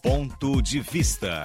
Ponto de Vista.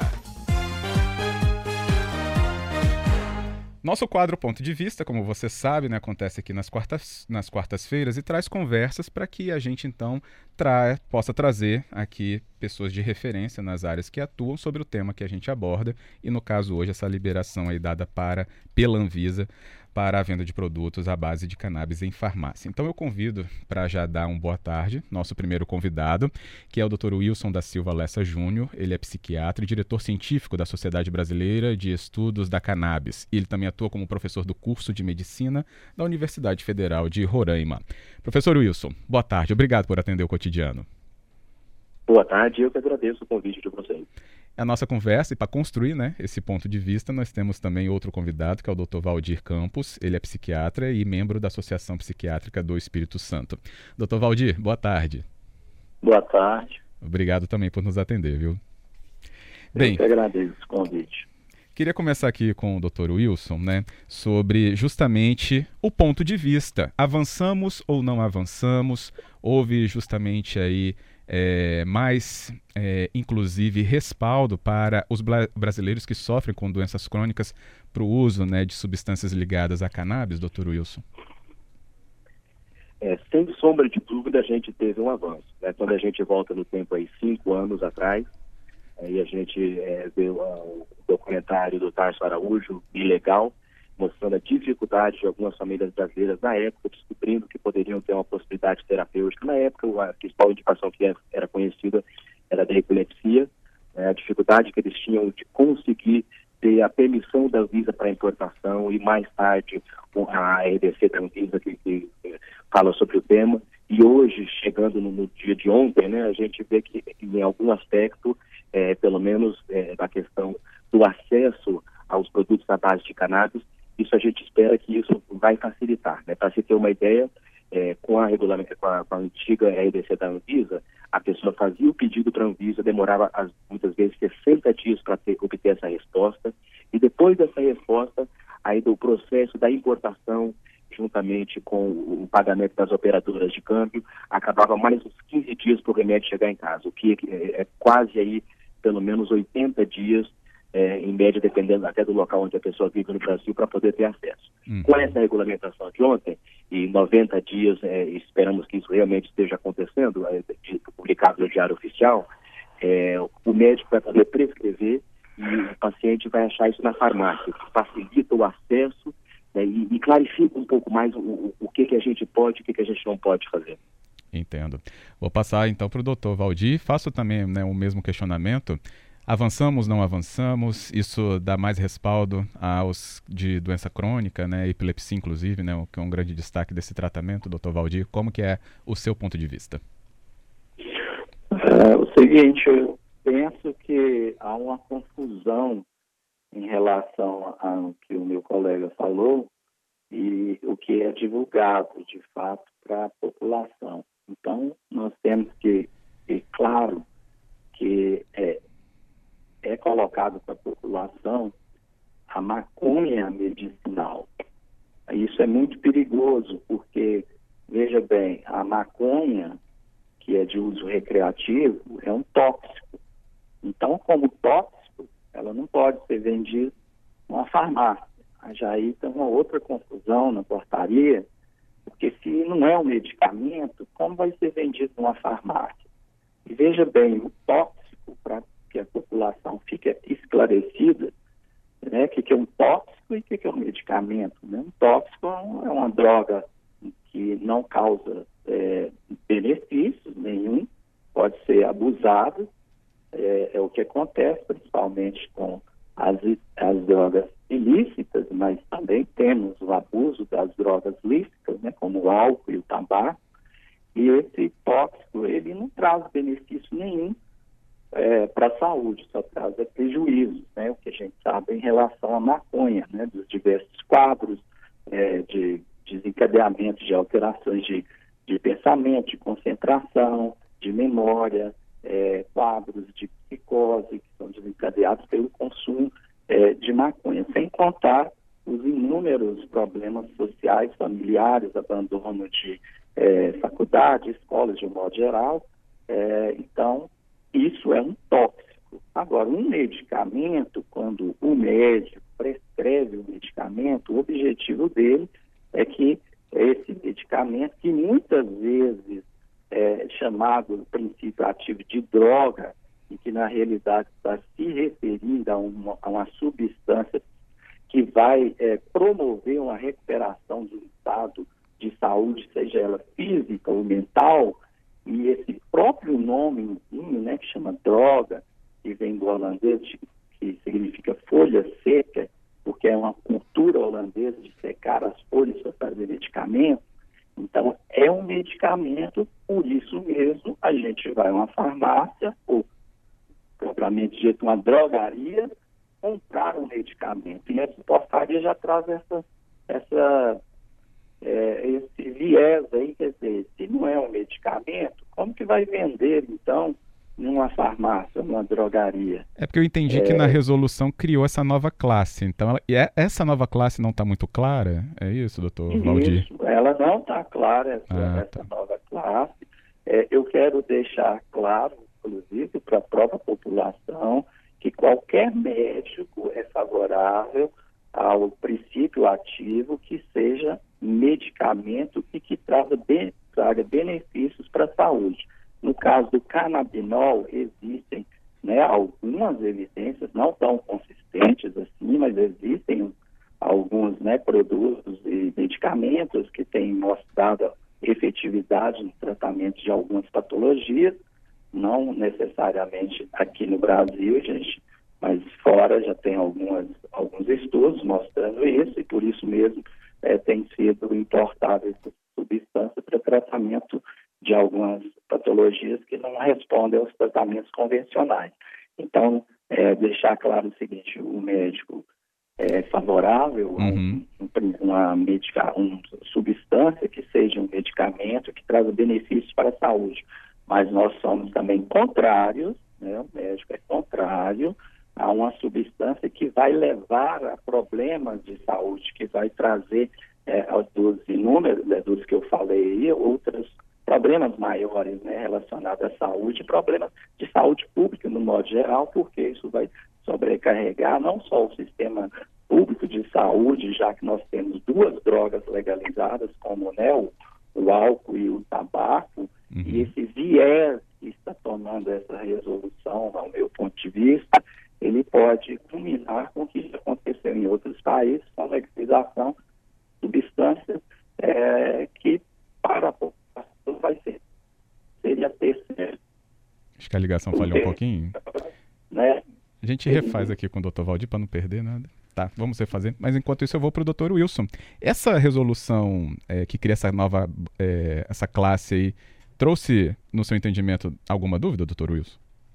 Nosso quadro Ponto de Vista, como você sabe, né, acontece aqui nas quartas-feiras e traz conversas para que a gente, então, possa trazer aqui pessoas de referência nas áreas que atuam sobre o tema que a gente aborda e, no caso hoje, essa liberação aí dada pela Anvisa para a venda de produtos à base de cannabis em farmácia. Então eu convido para já dar uma boa tarde, nosso primeiro convidado, que é o Dr. Wilson da Silva Lessa Júnior. Ele é psiquiatra e diretor científico da Sociedade Brasileira de Estudos da Cannabis. Ele também atua como professor do curso de Medicina da Universidade Federal de Roraima. Professor Wilson, boa tarde. Obrigado por atender o Cotidiano. Boa tarde, eu que agradeço o convite de vocês. A nossa conversa, e para construir, né, esse ponto de vista, nós temos também outro convidado, que é o Dr. Valdir Campos. Ele é psiquiatra e membro da Associação Psiquiátrica do Espírito Santo. Dr. Valdir, boa tarde. Boa tarde. Obrigado também por nos atender, viu? Bem, eu que agradeço o convite. Queria começar aqui com o Dr. Wilson, né, sobre justamente o ponto de vista. Avançamos ou não avançamos? Houve justamente aí inclusive, respaldo para os brasileiros que sofrem com doenças crônicas para o uso, né, de substâncias ligadas à cannabis, Dr. Wilson? Sem sombra de dúvida, a gente teve um avanço, né? Quando a gente volta no tempo aí 5 anos atrás, aí a gente vê o documentário do Tarso Araújo, Ilegal, mostrando a dificuldade de algumas famílias brasileiras na época, descobrindo que poderiam ter uma possibilidade terapêutica. Na época, a principal indicação que era conhecida era da epilepsia, a dificuldade que eles tinham de conseguir ter a permissão da Anvisa para importação e mais tarde a EDC da Anvisa que fala sobre o tema. E hoje, chegando no dia de ontem, né, a gente vê que em algum aspecto, pelo menos na questão do acesso aos produtos à base de cannabis, isso a gente espera que isso vai facilitar, né? Para se ter uma ideia, com a antiga EDC da Anvisa, a pessoa fazia o pedido para a Anvisa, demorava muitas vezes 60 dias para obter essa resposta, e depois dessa resposta, aí do processo da importação, juntamente com o pagamento das operadoras de câmbio, acabava mais uns 15 dias para o remédio chegar em casa, o que é quase aí, pelo menos 80 dias, em média, dependendo até do local onde a pessoa vive no Brasil, para poder ter acesso. Com essa regulamentação de ontem, e 90 dias, esperamos que isso realmente esteja acontecendo, publicado no Diário Oficial, o médico vai poder prescrever e o paciente vai achar isso na farmácia, que facilita o acesso, né, e clarifica um pouco mais o que a gente pode e o que a gente não pode fazer. Entendo. Vou passar então para o Dr. Valdir. Faço também, né, o mesmo questionamento. Avançamos, não avançamos? Isso dá mais respaldo aos de doença crônica, né, epilepsia inclusive, né, que é um grande destaque desse tratamento, Dr. Valdir. Como que é o seu ponto de vista? O seguinte, eu penso que há uma confusão em relação ao que o meu colega falou e o que é divulgado, de fato, para a população. Então, nós temos que ter claro que é colocado para a população a maconha medicinal. Isso é muito perigoso, porque, veja bem, a maconha, que é de uso recreativo, é um tóxico. Então, como tóxico, ela não pode ser vendida numa farmácia. Já aí tem uma outra confusão na portaria, porque se não é um medicamento, como vai ser vendido numa farmácia? E veja bem, o tóxico, para que a população fique esclarecida, né, o que é um tóxico e o que é um medicamento. Né? Um tóxico é uma droga que não causa benefícios nenhum, pode ser abusado, é o que acontece principalmente com as drogas ilícitas, mas também temos o abuso das drogas lícitas, né, como o álcool e o tabaco, e esse tóxico ele não traz benefício nenhum para a saúde, só traz prejuízos, né, o que a gente sabe em relação à maconha, né, dos diversos quadros de desencadeamento de alterações de pensamento, de concentração, de memória, quadros de psicose que são desencadeados pelo consumo de maconha, sem contar os inúmeros problemas sociais, familiares, abandono de faculdade, escolas de um modo geral. Então, isso é um tóxico. Agora, um medicamento, quando o médico prescreve o medicamento, o objetivo dele é que esse medicamento, que muitas vezes é chamado princípio ativo de droga, e que na realidade está se referindo a uma substância que vai promover uma recuperação do estado de saúde, seja ela física ou mental, e esse próprio nome, né, que chama droga, que vem do holandês, que significa folha seca, porque é uma cultura holandesa de secar as folhas para fazer medicamento. Então, é um medicamento, por isso mesmo, a gente vai a uma farmácia, ou propriamente dito, uma drogaria, comprar um medicamento. E essa portaria já traz esse viés aí, quer dizer, se não é um medicamento, como que vai vender, então, numa farmácia, numa drogaria? É porque eu entendi que na resolução criou essa nova classe. Então, essa nova classe não está muito clara? É isso, doutor Valdir? Isso, ela não está clara, essa nova classe. Eu quero deixar claro, inclusive, para a própria população, que qualquer médico é favorável ao princípio ativo que seja medicamento e que traga benefícios para a saúde. No caso do canabinol, existem, né, algumas evidências, não tão consistentes assim, mas existem alguns, né, produtos e medicamentos que têm mostrado efetividade no tratamento de algumas patologias, não necessariamente aqui no Brasil, gente, mas fora já tem alguns estudos mostrando isso, e por isso mesmo tem sido importada essa substância para tratamento de algumas patologias que não respondem aos tratamentos convencionais. Então, deixar claro o seguinte: o médico é favorável a uma substância que seja um medicamento que traga benefícios para a saúde, mas nós somos também contrários, né, o médico é contrário a uma substância que vai levar a problemas de saúde, que vai trazer dos inúmeros, dos que eu falei, outros problemas maiores, né, relacionados à saúde, problemas de saúde pública no modo geral, porque isso vai sobrecarregar não só o sistema público de saúde, já que nós temos duas drogas legalizadas, como, né, o álcool e o tabaco, e esse viés que está tomando essa resolução, ao meu ponto de vista, ele pode culminar com o que já aconteceu em outros países, com a legalização de substâncias que para a população seria terceiro. Acho que a ligação falhou um pouquinho. Né? A gente refaz aqui com o Dr. Valdir para não perder nada. Tá, vamos refazer. Mas enquanto isso eu vou para o Dr. Wilson. Essa resolução que cria essa nova essa classe aí, trouxe, no seu entendimento, alguma dúvida, Dr. Wilson?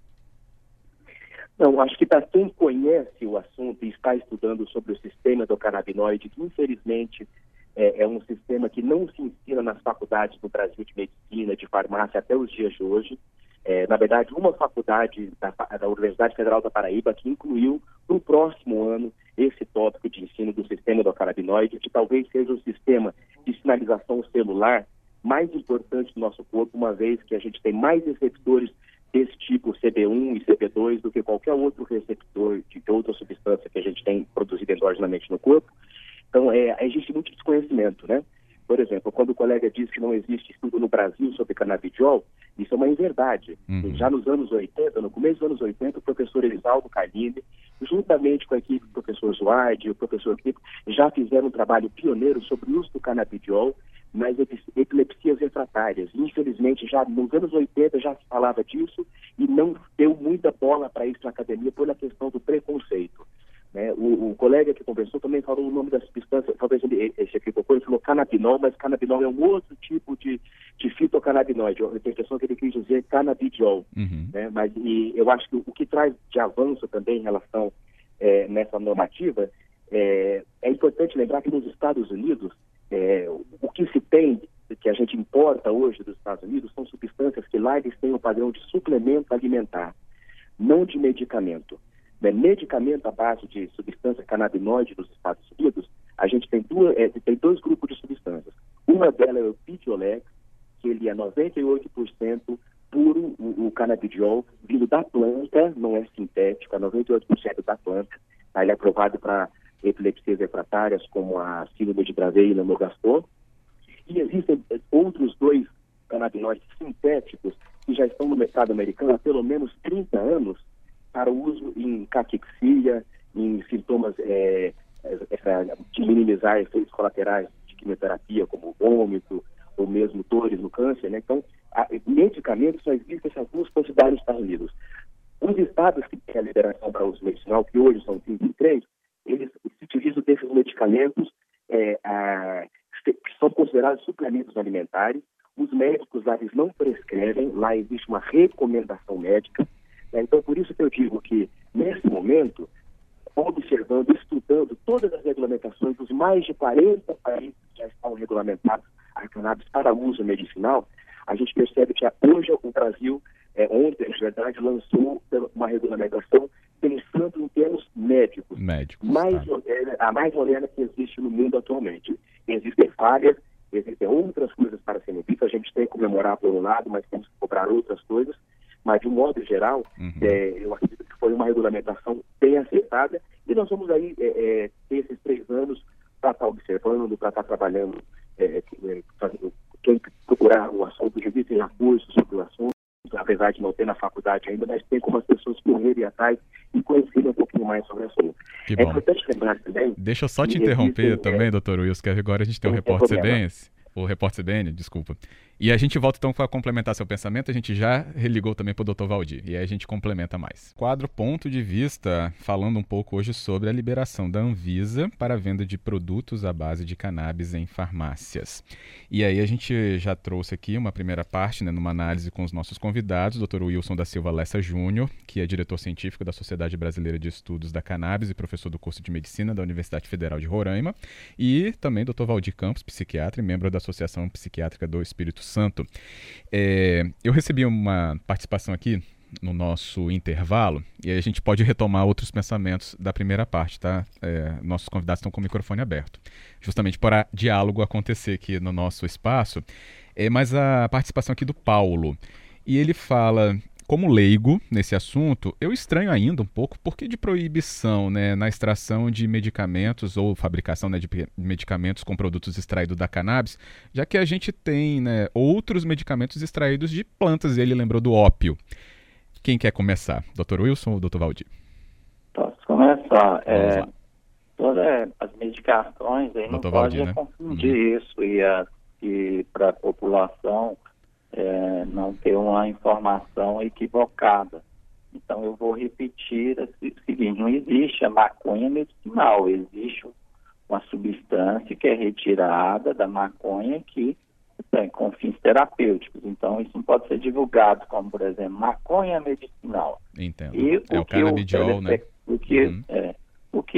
Não, acho que para quem conhece o assunto e está estudando sobre o sistema do canabinoide, que infelizmente é um sistema que não se ensina nas faculdades do Brasil de medicina, de farmácia até os dias de hoje. Na verdade, uma faculdade da Universidade Federal da Paraíba que incluiu no próximo ano esse tópico de ensino do sistema do canabinoide, que talvez seja o sistema de sinalização celular mais importante do nosso corpo, uma vez que a gente tem mais receptores desse tipo, CB1 e CB2, do que qualquer outro receptor de outra substância que a gente tem produzido endogenamente no corpo. Então, existe muito desconhecimento, né? Por exemplo, quando o colega diz que não existe estudo no Brasil sobre canabidiol, isso é uma inverdade. Já nos anos 80, no começo dos anos 80, o professor Elisaldo Carlini, juntamente com a equipe do professor Zuardi e o professor Kiko, já fizeram um trabalho pioneiro sobre o uso do canabidiol nas epilepsias refratárias. Infelizmente, já nos anos 80 já se falava disso e não deu muita bola para isso na academia pela questão do preconceito. Né? O colega que conversou também falou o nome da substância, talvez ele falou canabinol, mas canabinol é um outro tipo de fitocannabinoide. Eu tenho a impressão que ele quis dizer canabidiol. Né? Mas eu acho que o que traz de avanço também em relação nessa normativa, é importante lembrar que nos Estados Unidos, o que se tem, que a gente importa hoje dos Estados Unidos, são substâncias que lá eles têm um padrão de suplemento alimentar, não de medicamento. Medicamento à base de substância canabinoide nos Estados Unidos, a gente tem dois grupos de substâncias. Uma delas é o Pidiolex, que ele é 98% puro, o canabidiol, vindo da planta, não é sintético, é 98% da planta. Tá? Ele é aprovado para epilepsias refratárias, como a síndrome de Dravet e Lennox-Gastaut. E existem outros 2 canabinoides sintéticos que já estão no mercado americano há pelo menos 30 anos para uso em caquexia, em sintomas de minimizar efeitos colaterais de quimioterapia, como vômito ou mesmo dores no câncer, né? Então, medicamentos só existem essas 2 quantidades nos Estados Unidos. Os estados que têm a liberação para uso medicinal, que hoje são 23, eles se utilizam desses medicamentos que são considerados suplementos alimentares. Os médicos lá, eles não prescrevem, lá existe uma recomendação médica. Né? Então, por isso que eu digo que, nesse momento, observando, estudando todas as regulamentações dos mais de 40 países que já estão regulamentados a cannabis para uso medicinal, a gente percebe que hoje o Brasil, ontem, na verdade, lançou uma regulamentação pensando em termos médicos. A mais moderna que existe no mundo atualmente. Existem falhas, existem outras coisas para serem vistas, a gente tem que comemorar por um lado, mas temos que cobrar outras coisas, mas de um modo geral, eu acredito que foi uma regulamentação bem acertada, e nós vamos aí ter esses 3 anos para estar observando, para estar trabalhando, quem procurar o assunto, já existem recursos sobre o assunto, apesar de não ter na faculdade ainda, mas tem como as pessoas correrem atrás e conhecerem um pouquinho mais sobre o assunto. Que bom. É importante lembrar também... Deixa eu só te interromper também, doutor Wilson, que agora a gente tem o Repórter CBN, desculpa. E a gente volta então para complementar seu pensamento, a gente já religou também para o Dr. Valdir, e aí a gente complementa mais. Quadro Ponto de Vista, falando um pouco hoje sobre a liberação da Anvisa para a venda de produtos à base de cannabis em farmácias. E aí a gente já trouxe aqui uma primeira parte, né, numa análise com os nossos convidados, Dr. Wilson da Silva Lessa Júnior, que é diretor científico da Sociedade Brasileira de Estudos da Cannabis e professor do curso de Medicina da Universidade Federal de Roraima, e também Dr. Valdir Campos, psiquiatra e membro da Associação Psiquiátrica do Espírito Santo. Eu recebi uma participação aqui no nosso intervalo e aí a gente pode retomar outros pensamentos da primeira parte, tá? Nossos convidados estão com o microfone aberto, justamente para diálogo acontecer aqui no nosso espaço. Mas a participação aqui do Paulo, e ele fala: como leigo nesse assunto, eu estranho ainda um pouco porque de proibição, né, na extração de medicamentos ou fabricação, né, de medicamentos com produtos extraídos da cannabis, já que a gente tem, né, outros medicamentos extraídos de plantas, e ele lembrou do ópio. Quem quer começar? Dr. Wilson ou Dr. Valdir? Posso começar. Todas as medicações, aí não Dr. pode Valdir, né? confundir isso e para a população não ter uma informação equivocada. Então, eu vou repetir o seguinte: não existe a maconha medicinal, existe uma substância que é retirada da maconha que tem com fins terapêuticos. Então, isso não pode ser divulgado como, por exemplo, maconha medicinal. Entendo. E o canabidiol, né? O que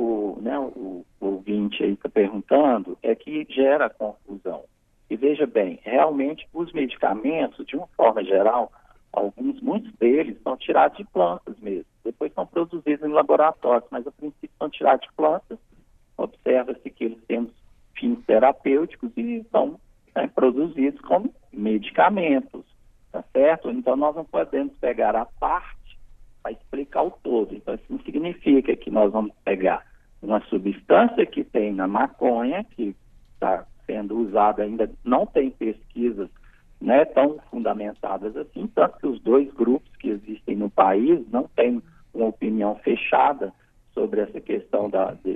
o ouvinte aí está perguntando é que gera confusão. E veja bem, realmente os medicamentos, de uma forma geral, muitos deles são tirados de plantas mesmo. Depois são produzidos em laboratórios, mas a princípio são tirados de plantas. Observa-se que eles têm fins terapêuticos e são produzidos como medicamentos, tá certo? Então nós não podemos pegar a parte para explicar o todo. Então isso não significa que nós vamos pegar uma substância que tem na maconha, que está sendo usada, ainda não tem pesquisas, né, tão fundamentadas assim, tanto que os 2 grupos que existem no país não têm uma opinião fechada sobre essa questão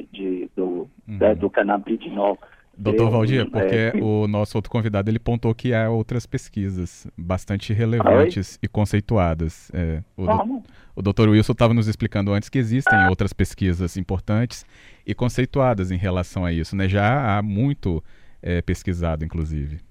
do cannabidinol. Doutor Valdir, porque o nosso outro convidado ele pontou que há outras pesquisas bastante relevantes e conceituadas. O doutor Wilson estava nos explicando antes que existem outras pesquisas importantes e conceituadas em relação a isso, né? Já há muito pesquisado, inclusive.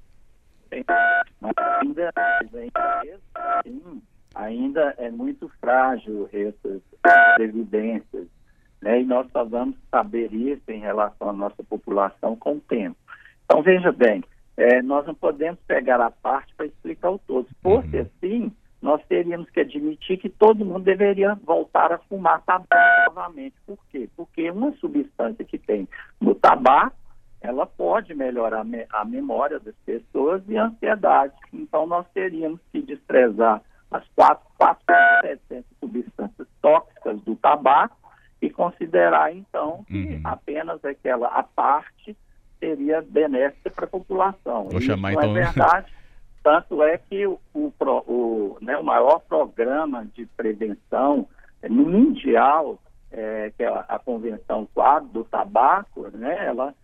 Ainda é muito frágil essas evidências, né? E nós só vamos saber isso em relação à nossa população com o tempo. Então, veja bem, nós não podemos pegar a parte para explicar o todo. Se fosse assim, nós teríamos que admitir que todo mundo deveria voltar a fumar tabaco novamente. Por quê? Porque uma substância que tem no tabaco ela pode melhorar a memória das pessoas e a ansiedade. Então, nós teríamos que desprezar as 4.700 substâncias tóxicas do tabaco e considerar, então, que apenas a parte seria benéfica para a população. Vou Isso chamar, não então... é verdade. Tanto é que o maior programa de prevenção mundial, que é a Convenção Quadro do Tabaco, né,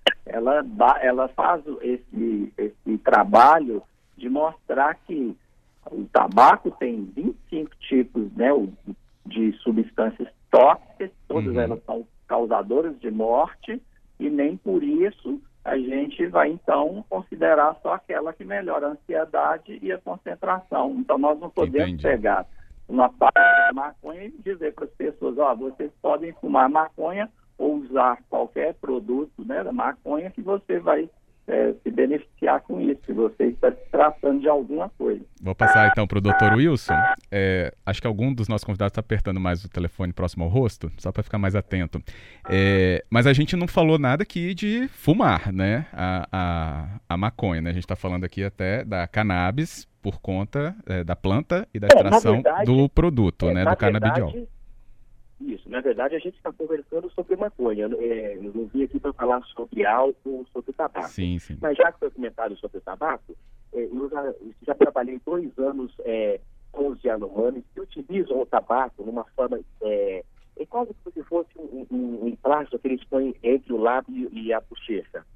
ela faz esse trabalho de mostrar que o tabaco tem 25 tipos, né, de substâncias tóxicas, todas elas são causadoras de morte, e nem por isso a gente vai, então, considerar só aquela que melhora a ansiedade e a concentração. Então, nós não podemos pegar uma parte da maconha e dizer para as pessoas, vocês podem fumar maconha ou usar qualquer produto, né, da maconha que você vai se beneficiar com isso, se você está se tratando de alguma coisa. Vou passar então para o Dr. Wilson. Acho que algum dos nossos convidados está apertando mais o telefone próximo ao rosto, só para ficar mais atento. Mas a gente não falou nada aqui de fumar, né? A maconha, né? A gente está falando aqui até da cannabis por conta da planta e da extração do produto, né? Do canabidiol. Isso, na verdade a gente está conversando sobre maconha, eu não vim aqui para falar sobre álcool, sobre tabaco. Sim. Mas já que foi comentado sobre tabaco, eu já trabalhei 2 anos com os Yanomamis que utilizam o tabaco numa forma, é quase como se fosse um plástico que eles põem entre o lábio e a bochecha,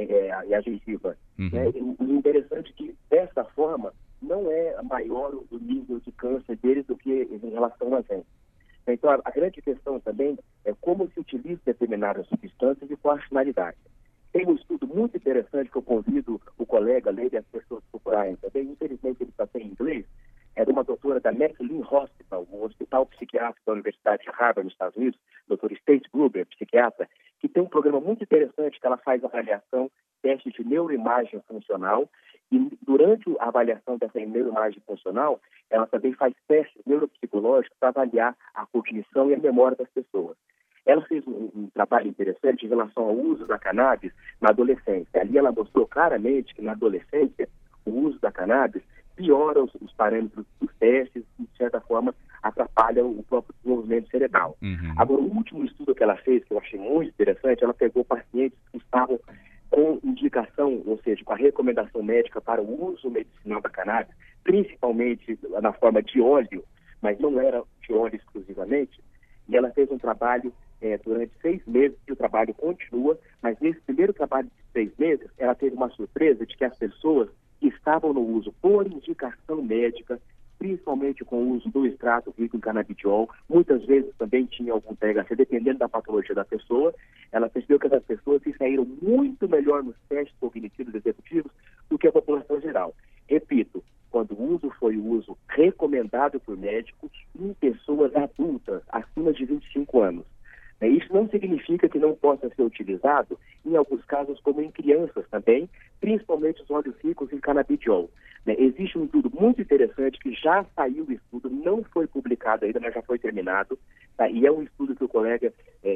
e a gengiva. Né? O interessante é que dessa forma não é maior o nível de câncer deles do que em relação a gente. Então, a grande questão também é como se utiliza determinadas substâncias e qual a finalidade. Tem um estudo muito interessante que eu convido o colega a ler e as pessoas procurarem também. Infelizmente, ele só tem em inglês. É de uma doutora da McLean Hospital, um hospital psiquiátrico da Universidade de Harvard, nos Estados Unidos, doutora Stacy Gruber, psiquiatra, que tem um programa muito interessante que ela faz avaliação, teste de neuroimagem funcional, e durante a avaliação dessa neuroimagem funcional, ela também faz testes neuropsicológicos para avaliar a cognição e a memória das pessoas. Ela fez um trabalho interessante em relação ao uso da cannabis na adolescência. Ali ela mostrou claramente que na adolescência o uso da cannabis piora os parâmetros dos testes e, de certa forma, atrapalha o próprio desenvolvimento cerebral. Agora, o último estudo que ela fez, que eu achei muito interessante, ela pegou pacientes que estavam com indicação, ou seja, com a recomendação médica para o uso medicinal da cannabis, principalmente na forma de óleo, mas não era de óleo exclusivamente, e ela fez um trabalho durante 6 meses, e o trabalho continua, mas nesse primeiro trabalho de 6 meses, ela teve uma surpresa de que as pessoas que estavam no uso por indicação médica, principalmente com o uso do extrato rico em canabidiol, muitas vezes também tinha algum THC, dependendo da patologia da pessoa, ela percebeu que essas pessoas se saíram muito melhor nos testes cognitivos executivos do que a população geral. Repito, quando o uso foi o uso recomendado por médicos em pessoas adultas, acima de 25 anos. Isso não significa que não possa ser utilizado, em alguns casos, como em crianças também, principalmente os óleos ricos em canabidiol. Existe um estudo muito interessante que já saiu do estudo, não foi publicado ainda, mas já foi terminado, tá? E é um estudo que o colega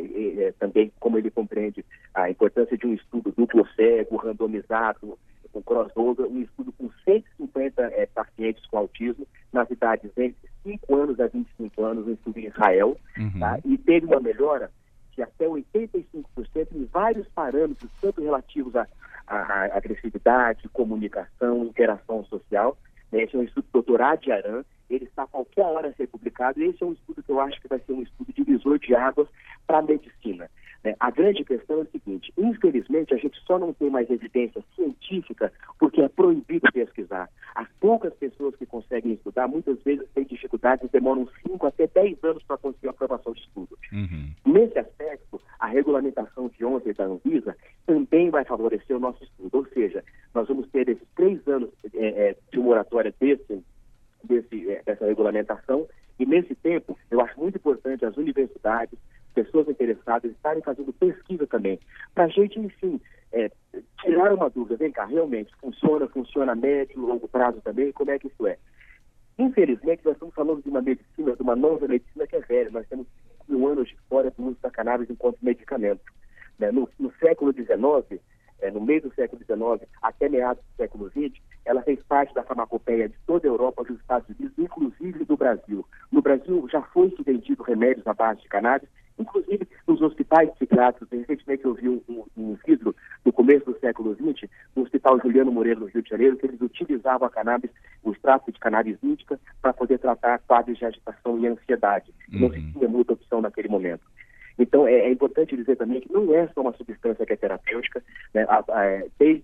também, como ele compreende a importância de um estudo duplo cego, randomizado, com crossover, um estudo com 150 pacientes com autismo, nas idades entre 5 anos a 25 anos, um estudo em Israel, tá? E teve uma melhora de até 85% em vários parâmetros, tanto relativos à agressividade, comunicação, interação social. Esse é um estudo do Dr. Adi Aran, ele está a qualquer hora a ser publicado, e esse é um estudo que eu acho que vai ser um estudo divisor de águas para a medicina. A grande questão é o seguinte: infelizmente a gente só não tem mais evidência científica porque é proibido pesquisar. As poucas pessoas que conseguem estudar muitas vezes têm dificuldades e demoram 5 até 10 anos para conseguir a aprovação de estudo. Nesse aspecto, a regulamentação de ontem da Anvisa também vai favorecer o nosso estudo, ou seja, nós vamos ter esses 3 anos de moratória dessa regulamentação, e nesse tempo eu acho muito importante as universidades, pessoas interessadas estarem fazendo pesquisa também, para a gente, enfim, tirar uma dúvida. Vem cá, realmente funciona a médio, longo prazo também, como é que isso é? Infelizmente, nós estamos falando de uma medicina, de uma nova medicina que é velha. Nós temos 1 anos de história do uso da cannabis enquanto medicamento. No século XIX, no meio do século XIX até meados do século XX, ela fez parte da farmacopeia de toda a Europa, dos Estados Unidos, inclusive do Brasil. No Brasil já foi se vendido remédios à base de cannabis, inclusive nos hospitais psiquiátricos. Recentemente eu vi um vidro no começo do século XX, no Hospital Juliano Moreira, no Rio de Janeiro, que eles utilizavam a cannabis, o extrato de cannabis índica, para poder tratar quadros de agitação e ansiedade. Não se tinha muita opção naquele momento. Então, é importante dizer também que não é só uma substância que é terapêutica, né? Desde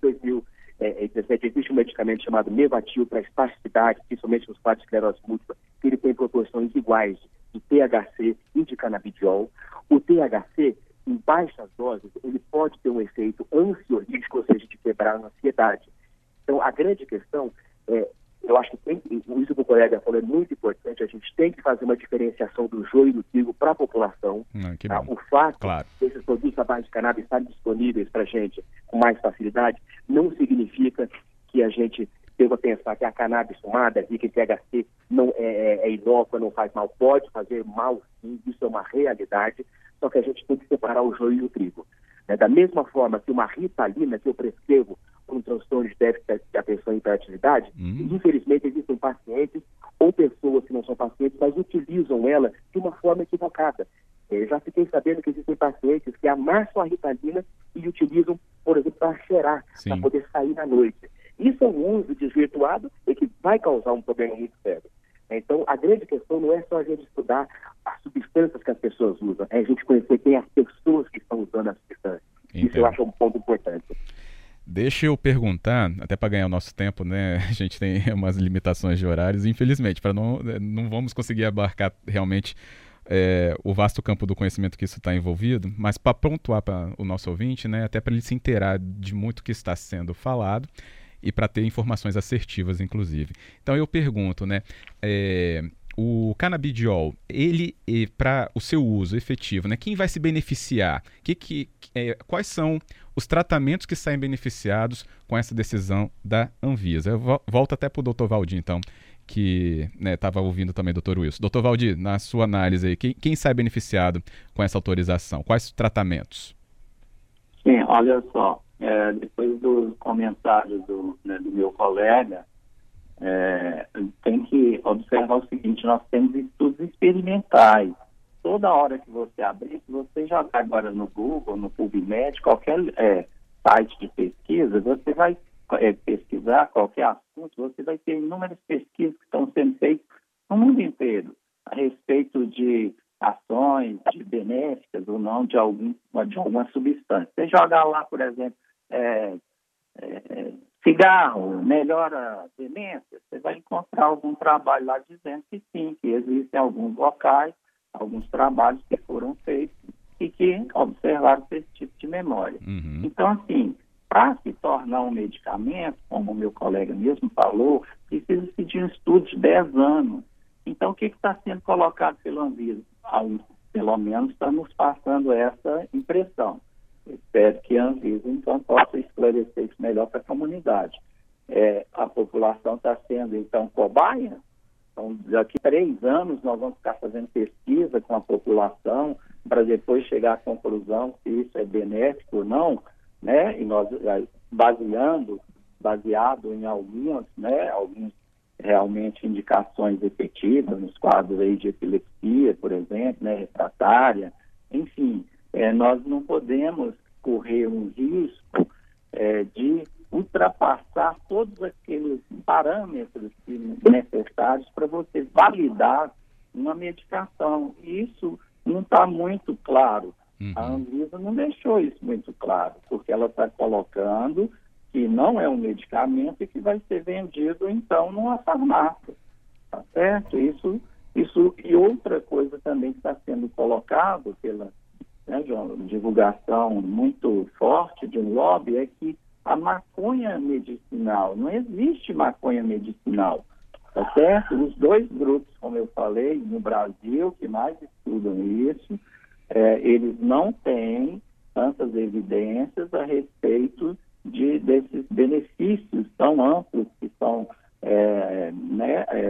2017 existe um medicamento chamado Mevatil para espasticidade, principalmente nos quadros de esclerose múltipla, que ele tem proporções iguais de THC e de canabidiol. O THC, em baixas doses, ele pode ter um efeito ansiolítico, ou seja, de quebrar a ansiedade. Então, a grande questão eu acho que isso que o colega falou é muito importante, a gente tem que fazer uma diferenciação do joio e do trigo para a população. Tá? O fato desses produtos à base de cannabis estarem disponíveis para a gente com mais facilidade não significa que a gente deva pensar que a cannabis fumada, rica em THC, não é inócua, não faz mal. Pode fazer mal, sim, isso é uma realidade, só que a gente tem que separar o joio e o trigo. Da mesma forma que uma Ritalina que eu prescrevo com um transtorno de déficit de atenção e hiperatividade, infelizmente existem pacientes ou pessoas que não são pacientes, mas utilizam ela de uma forma equivocada. Já fiquei sabendo que existem pacientes que amassam a Ritalina e utilizam, por exemplo, para cheirar, para poder sair à noite. Isso é um uso desvirtuado e que vai causar um problema muito sério. Então, a grande questão não é só a gente estudar as substâncias que as pessoas usam, é a gente conhecer quem é as pessoas que estão usando as substâncias. Entendo. Isso eu acho um ponto importante. Deixa eu perguntar, até para ganhar o nosso tempo, né? A gente tem umas limitações de horários, infelizmente, para não vamos conseguir abarcar realmente o vasto campo do conhecimento que isso está envolvido, mas para pontuar para o nosso ouvinte, né? Até para ele se inteirar de muito que está sendo falado e para ter informações assertivas, inclusive. Então eu pergunto, né? O canabidiol, ele para o seu uso efetivo, né? Quem vai se beneficiar? Quais são os tratamentos que saem beneficiados com essa decisão da Anvisa? Eu volto até para o Dr. Valdir, então, que estava ouvindo também o Dr. Wilson. Dr. Valdir, na sua análise aí, quem sai beneficiado com essa autorização? Quais tratamentos? Sim, olha só, depois dos comentários do meu colega, tem que observar o seguinte: nós temos estudos experimentais. Toda hora que você abrir, se você jogar agora no Google, no PubMed, qualquer site de pesquisa, você vai pesquisar qualquer assunto, você vai ter inúmeras pesquisas que estão sendo feitas no mundo inteiro a respeito de ações de benéficas ou não de alguma substância. Você jogar lá, por exemplo, cigarro melhora a demência, você vai encontrar algum trabalho lá dizendo que sim, que existem alguns locais, alguns trabalhos que foram feitos e que observaram esse tipo de memória. Então, assim, para se tornar um medicamento, como o meu colega mesmo falou, precisa-se de um estudo de 10 anos. Então, o que está sendo colocado pela Anvisa? Pelo menos está nos passando essa impressão. Espero que a Anvisa, então, possa esclarecer isso melhor para a comunidade. A população está sendo, então, cobaia. Então, daqui a 3 anos, nós vamos ficar fazendo pesquisa com a população para depois chegar à conclusão se isso é benéfico ou não, né? E nós, baseado em algumas realmente indicações efetivas nos quadros aí de epilepsia, por exemplo, né, refratária, enfim, nós não podemos correr um risco de ultrapassar todos aqueles parâmetros necessários para você validar uma medicação. E isso não está muito claro. A Anvisa não deixou isso muito claro, porque ela está colocando que não é um medicamento e que vai ser vendido, então, numa farmácia. Tá certo? Isso e outra coisa também que está sendo colocado pela de uma divulgação muito forte de um lobby é que a maconha medicinal, não existe maconha medicinal, tá certo? Os 2 grupos, como eu falei, no Brasil, que mais estudam isso, eles não têm tantas evidências a respeito desses benefícios tão amplos que são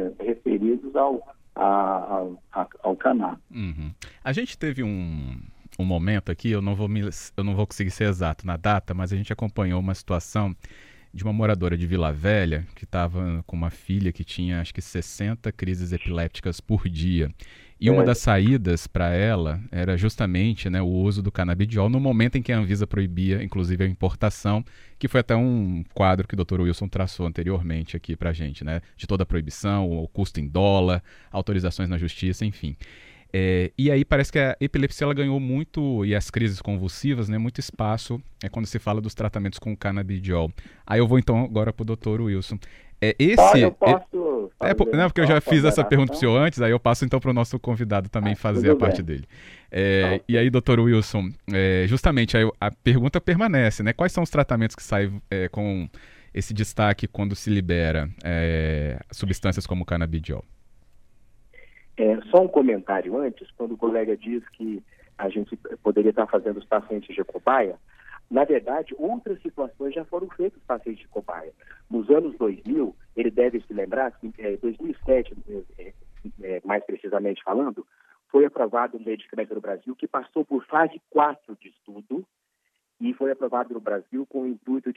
referidos ao cannabis. A gente teve um momento aqui, eu não vou conseguir ser exato na data, mas a gente acompanhou uma situação de uma moradora de Vila Velha que estava com uma filha que tinha acho que 60 crises epilépticas por dia. E uma das saídas para ela era justamente, né, o uso do canabidiol no momento em que a Anvisa proibia, inclusive, a importação, que foi até um quadro que o Dr. Wilson traçou anteriormente aqui para a gente, né, de toda a proibição, o custo em dólar, autorizações na justiça, enfim. E aí parece que a epilepsia ela ganhou muito, e as crises convulsivas, né, muito espaço quando se fala dos tratamentos com canabidiol. Aí eu vou então agora para o Dr. Wilson. Eu posso fazer porque eu já fiz essa pergunta para o senhor antes, aí eu passo então para o nosso convidado também fazer a parte dele. E aí, Dr. Wilson, justamente a pergunta permanece, né? Quais são os tratamentos que saem com esse destaque quando se libera substâncias como o canabidiol? Só um comentário antes, quando o colega diz que a gente poderia estar fazendo os pacientes de cobaia, na verdade, outras situações já foram feitas pacientes de cobaia. Nos anos 2000, ele deve se lembrar que em 2007, mais precisamente falando, foi aprovado um medicamento no Brasil que passou por fase 4 de estudo e foi aprovado no Brasil com o intuito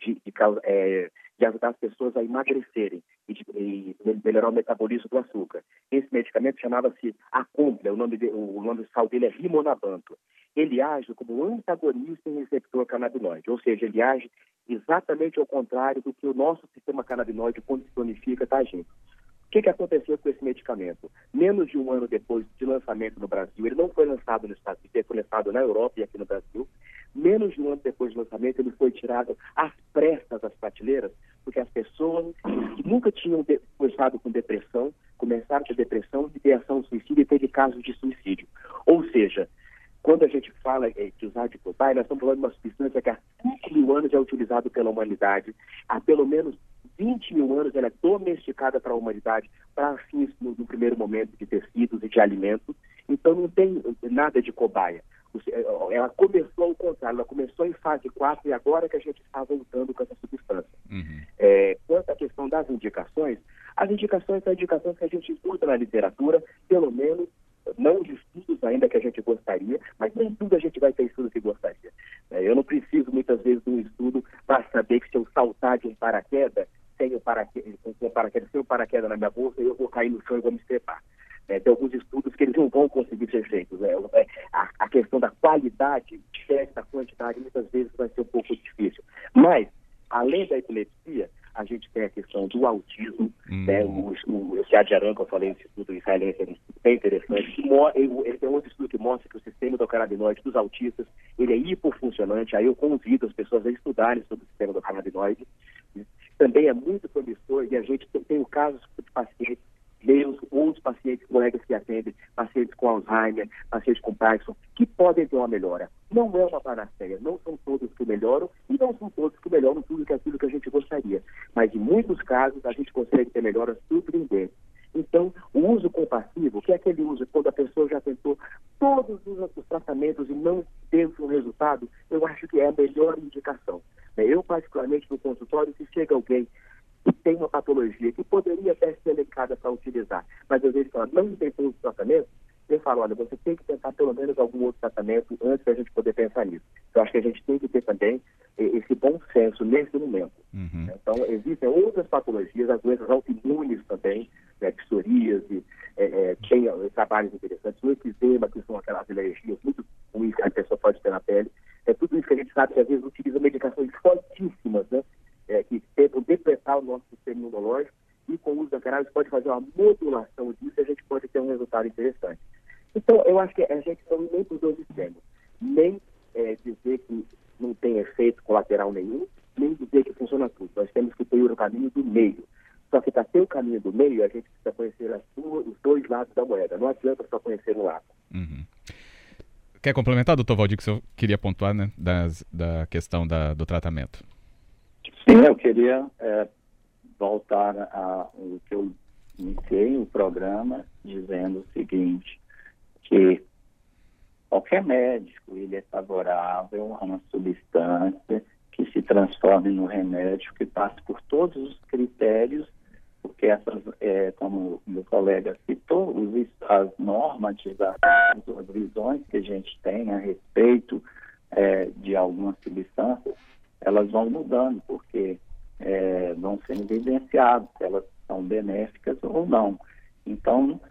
de ajudar as pessoas a emagrecerem e melhorar o metabolismo do açúcar. Esse medicamento chamava-se Acomplia, o nome oficial dele é Rimonabant. Ele age como antagonista em receptor canabinoide, ou seja, ele age exatamente ao contrário do que o nosso sistema canabinoide, quando se tonifica, está agindo. O que aconteceu com esse medicamento? Menos de um ano depois de lançamento no Brasil, ele não foi lançado nos Estados Unidos, ele foi lançado na Europa e aqui no Brasil. Menos de um ano depois do lançamento, ele foi tirado às pressas das prateleiras, porque as pessoas que nunca tinham começado com depressão, começaram a ter depressão, ideação suicida e teve casos de suicídio. Ou seja, quando a gente fala de usar de cobaia, nós estamos falando de uma substância que há 5 mil anos é utilizada pela humanidade, há pelo menos 20 mil anos ela é domesticada para a humanidade para fins, no primeiro momento, de tecidos e de alimentos. Então não tem nada de cobaia. Ela começou ao contrário, ela começou em fase 4 e agora que a gente está voltando com essa substância. Quanto à questão das indicações, as indicações são indicações que a gente estuda na literatura, pelo menos, não de estudos ainda que a gente gostaria, mas nem tudo a gente vai ter estudo que gostaria. Eu não preciso, muitas vezes, de um estudo para saber que se eu saltar de um paraquedas, sem o paraquedas na minha bolsa, eu vou cair no chão e vou me estrepar. Tem alguns estudos que eles não vão conseguir ser feitos. A questão da qualidade, diferente da quantidade, muitas vezes vai ser um pouco difícil. Mas, além da epilepsia, a gente tem a questão do autismo, o Siad Aran, que eu falei, esse estudo israelense, é um estudo bem interessante. Ele tem outro estudo que mostra que o sistema endocannabinoide dos autistas, ele é hipofuncionante. Aí eu convido as pessoas a estudarem sobre o sistema endocannabinoide. Também é muito promissor e a gente tem casos de pacientes meus, outros pacientes, colegas que atendem, pacientes com Alzheimer, pacientes com Parkinson, que podem ter uma melhora. Não é uma panaceia, não são todos que melhoram e não são todos que melhoram tudo aquilo que a gente gostaria. Mas em muitos casos a gente consegue ter melhoras surpreendentes. Então, o uso compassivo, que é aquele uso quando a pessoa já tentou todos os tratamentos e não teve um resultado, eu acho que é a melhor indicação. Eu, particularmente, no consultório, se chega alguém que tem uma patologia que poderia até ser delicada para utilizar, mas às vezes ela não tem todo o tratamento, eu falo, olha, você tem que tentar pelo menos algum outro tratamento antes da gente poder pensar nisso. Eu acho que a gente tem que ter também esse bom senso nesse momento. Então, existem outras patologias, as doenças autoimunes também, psoríase, tem trabalhos interessantes, o efizema, que são aquelas alergias muito ruins que a pessoa pode ter na pele. É tudo isso que a gente sabe que às vezes utiliza medicações fortíssimas, né? Que tentam depretar o nosso sistema imunológico e com o uso da cannabis pode fazer uma modulação disso e a gente pode ter um resultado interessante. Então, eu acho que a gente não nem para os dois extremos, nem dizer que não tem efeito colateral nenhum, nem dizer que funciona tudo. Nós temos que ter o caminho do meio. Só que para ter o caminho do meio, a gente precisa conhecer os dois lados da moeda. Não adianta só conhecer um lado. Quer complementar, doutor Valdir, que o senhor queria pontuar, né, da questão do tratamento? Sim, eu queria voltar ao que eu iniciei o programa dizendo o seguinte, que qualquer médico ele é favorável a uma substância que se transforme no remédio, que passe por todos os critérios porque essas, como o meu colega citou, as normatizações, as visões que a gente tem a respeito de algumas substâncias, elas vão mudando, porque vão sendo evidenciadas se elas são benéficas ou não. Então,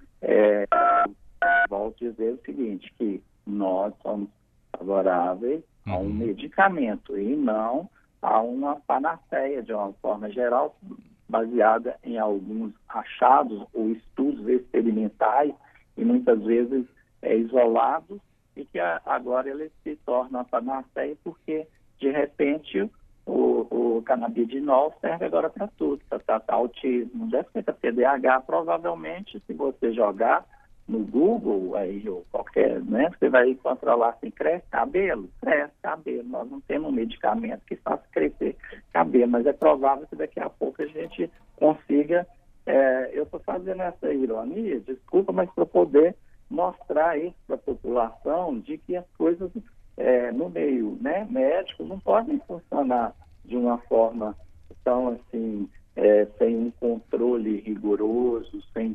volto a dizer o seguinte, que nós somos favoráveis a um medicamento e não a uma panaceia, de uma forma geral, baseada em alguns achados ou estudos experimentais e muitas vezes isolados, e que agora ele se torna uma panaceia porque, de repente, o canabidinol serve agora para tudo, para tratar autismo, deve ser para TDAH, provavelmente, se você jogar no Google, aí, ou qualquer, né, você vai encontrar lá assim, cresce cabelo. Nós não temos um medicamento que faça crescer cabelo, mas é provável que daqui a pouco a gente consiga, eu estou fazendo essa ironia, desculpa, mas para poder mostrar isso para a população de que as coisas no meio, né, médico não podem funcionar de uma forma tão assim, sem um controle rigoroso, sem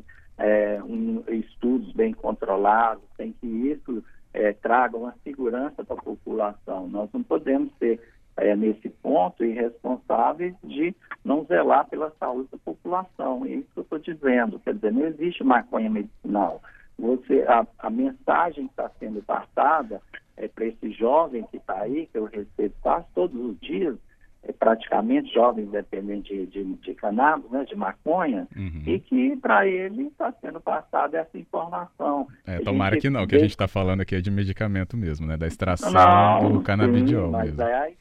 estudos bem controlados, sem que isso traga uma segurança para a população. Nós não podemos ser, nesse ponto, irresponsáveis de não zelar pela saúde da população. É isso que eu estou dizendo. Quer dizer, não existe maconha medicinal. A mensagem que está sendo passada para esse jovem que está aí, que eu recebo quase todos os dias, praticamente jovens dependentes de cannabis, né, de maconha, e que para ele está sendo passada essa informação. Tomara que não, que a gente está falando aqui é de medicamento mesmo, né, da extração do canabidiol. Mas mesmo. A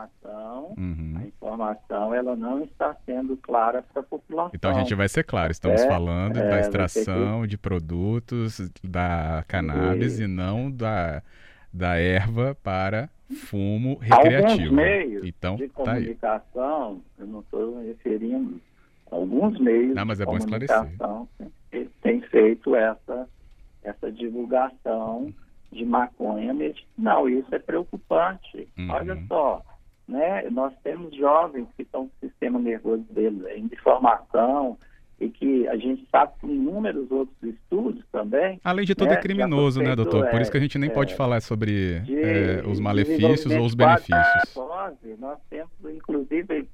informação ela não está sendo clara para a população. Então a gente vai ser claro, estamos falando da extração de produtos da cannabis e não da erva para fumo recreativo. Alguns meios então, de comunicação, eu não estou referindo, alguns meios mas de comunicação têm feito essa divulgação de maconha medicinal. Isso é preocupante. Olha só, né? Nós temos jovens que estão com o sistema nervoso deles em formação, e que a gente sabe que inúmeros outros estudos também... Além de tudo, é criminoso, né, doutor? Por isso que a gente nem pode falar sobre os malefícios ou os benefícios. Nós temos, inclusive,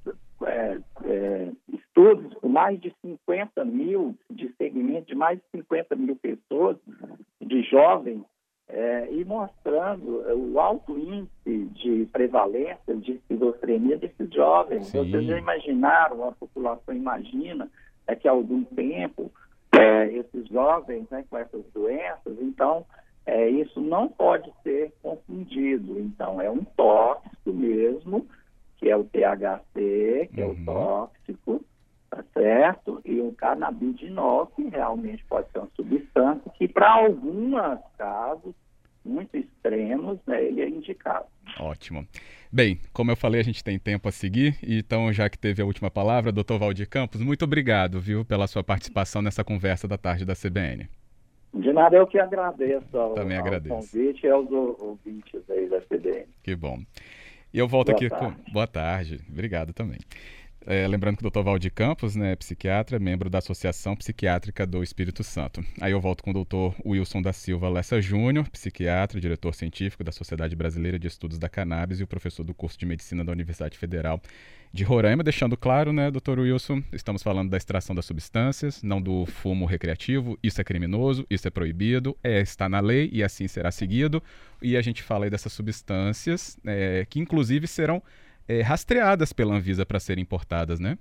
estudos com mais de 50 mil, de segmento de mais de 50 mil pessoas, de jovens, e mostrando o alto índice de prevalência de esquizofrenia desses jovens. Sim. Vocês já imaginaram, a população imagina, que há algum tempo, esses jovens, né, com essas doenças, então, isso não pode ser confundido. Então, é um tóxico mesmo, que é o THC, que é o tóxico, tá certo? E o canabidinol, que realmente pode ser uma substância que, para alguns casos muito extremos, né, ele é indicado. Ótimo. Bem, como eu falei, a gente tem tempo a seguir, então já que teve a última palavra, Dr. Valdir Campos, muito obrigado, viu, pela sua participação nessa conversa da tarde da CBN. De nada, eu que agradeço ao convite e aos ouvintes aí da CBN. Que bom. E eu volto aqui com... Boa tarde, obrigado também. Lembrando que o Dr. Valdir Campos, né, psiquiatra, membro da Associação Psiquiátrica do Espírito Santo. Aí eu volto com o Dr. Wilson da Silva Lessa Júnior, psiquiatra, diretor científico da Sociedade Brasileira de Estudos da Cannabis e o professor do curso de Medicina da Universidade Federal de Roraima. Deixando claro, né, Dr. Wilson, estamos falando da extração das substâncias, não do fumo recreativo. Isso é criminoso, isso é proibido, está na lei e assim será seguido. E a gente fala aí dessas substâncias que inclusive serão rastreadas pela Anvisa para serem importadas, né?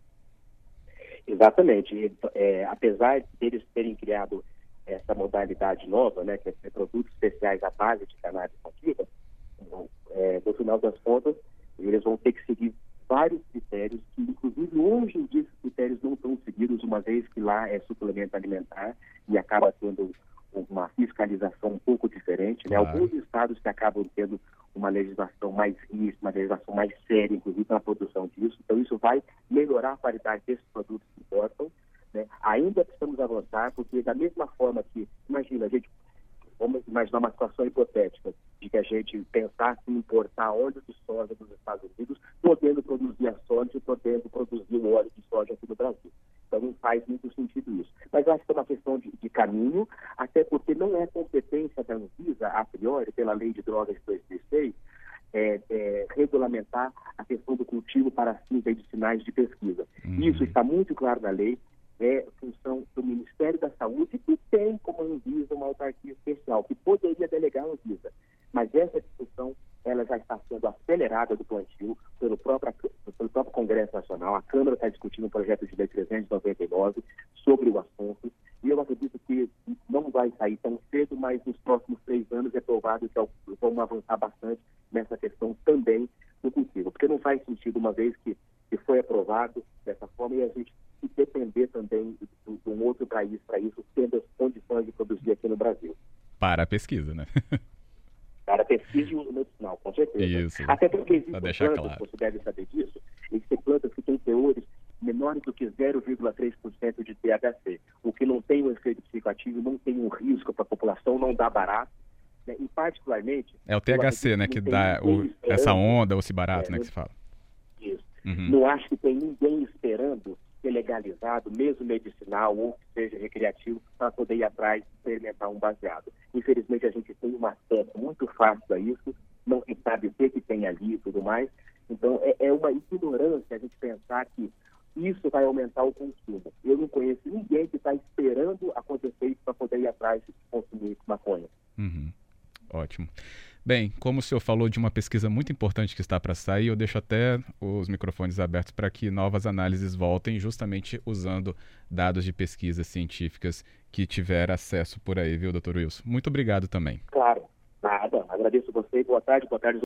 Exatamente. Apesar de eles terem criado essa modalidade nova, né, que é produtos especiais à base de cannabis sativa, no final das contas, eles vão ter que seguir vários critérios, que inclusive hoje em dia esses critérios não são seguidos, uma vez que lá é suplemento alimentar e acaba tendo uma fiscalização um pouco diferente, né? Claro. Alguns estados que acabam tendo uma legislação mais rígida, uma legislação mais séria, inclusive na produção disso. Então, isso vai melhorar a qualidade desses produtos que importam, né? Ainda precisamos avançar, porque da mesma forma que, imagina, vamos imaginar uma situação hipotética, de que a gente pensasse em importar óleo de soja dos Estados Unidos, podendo produzir a soja e podendo produzir o óleo de soja aqui no Brasil. Então, faz muito sentido isso. Mas eu acho que é uma questão de caminho, até porque não é competência da Anvisa, a priori, pela Lei de Drogas de 2006, regulamentar a questão do cultivo para fins medicinais de pesquisa. Isso está muito claro na lei, é função do Ministério da Saúde, que tem como Anvisa uma autarquia especial, que poderia delegar a Anvisa. Mas essa discussão ela já está sendo acelerada do plantio pelo próprio Congresso Nacional. A Câmara está discutindo um projeto de lei 399 sobre o assunto, e eu acredito que não vai sair tão cedo, mas nos próximos 3 anos é provável que vamos avançar bastante nessa questão também do cultivo, porque não faz sentido, uma vez que foi aprovado dessa forma, e a gente se depender também de um outro país para isso, tendo as condições de produzir aqui no Brasil. Para a pesquisa, né? Para pesquisa e uso medicinal, com certeza. Isso, até porque existem plantas, claro. você deve saber disso, existem plantas que têm teores menores do que 0,3% de THC, o que não tem um efeito psicoativo, não tem um risco para a população, não dá barato, né? E particularmente... É o THC, né, que dá essa onda, ou esse barato, né, que se fala. Isso. Não acho que tem ninguém esperando ser legalizado, mesmo medicinal ou que seja recreativo, para poder ir atrás e experimentar um baseado. Infelizmente, a gente tem um acesso muito fácil a isso, não se sabe o que tem ali e tudo mais. Então, é uma ignorância a gente pensar que isso vai aumentar o consumo. Eu não conheço ninguém que está esperando acontecer isso para poder ir atrás e consumir maconha. Ótimo. Bem, como o senhor falou de uma pesquisa muito importante que está para sair, eu deixo até os microfones abertos para que novas análises voltem, justamente usando dados de pesquisas científicas que tiver acesso por aí, viu, doutor Wilson? Muito obrigado também. Claro, nada. Agradeço você. Boa tarde.